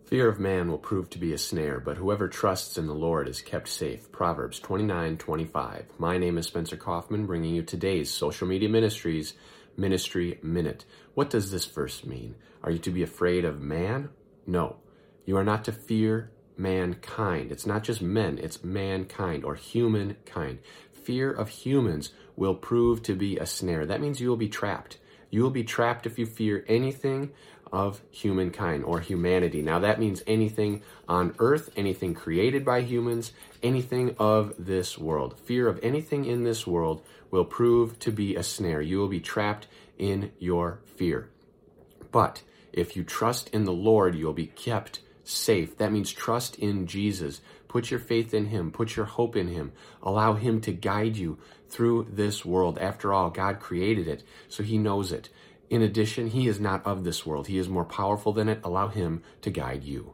Fear of man will prove to be a snare, but whoever trusts in the Lord is kept safe. Proverbs 29:25. My name is Spencer Kaufman, bringing you today's Social Media Ministries Ministry Minute. What does this verse mean? Are you to be afraid of man? No. You are not to fear mankind. It's not just men, it's mankind or humankind. Fear of humans will prove to be a snare. That means you will be trapped. You will be trapped if you fear anything of humankind or humanity. Now that means anything on earth, anything created by humans, anything of this world. Fear of anything in this world will prove to be a snare. You will be trapped in your fear. But if you trust in the Lord, you'll be kept safe. That means trust in Jesus. Put your faith in Him. Put your hope in Him. Allow Him to guide you through this world. After all, God created it, so He knows it. In addition, He is not of this world. He is more powerful than it. Allow Him to guide you.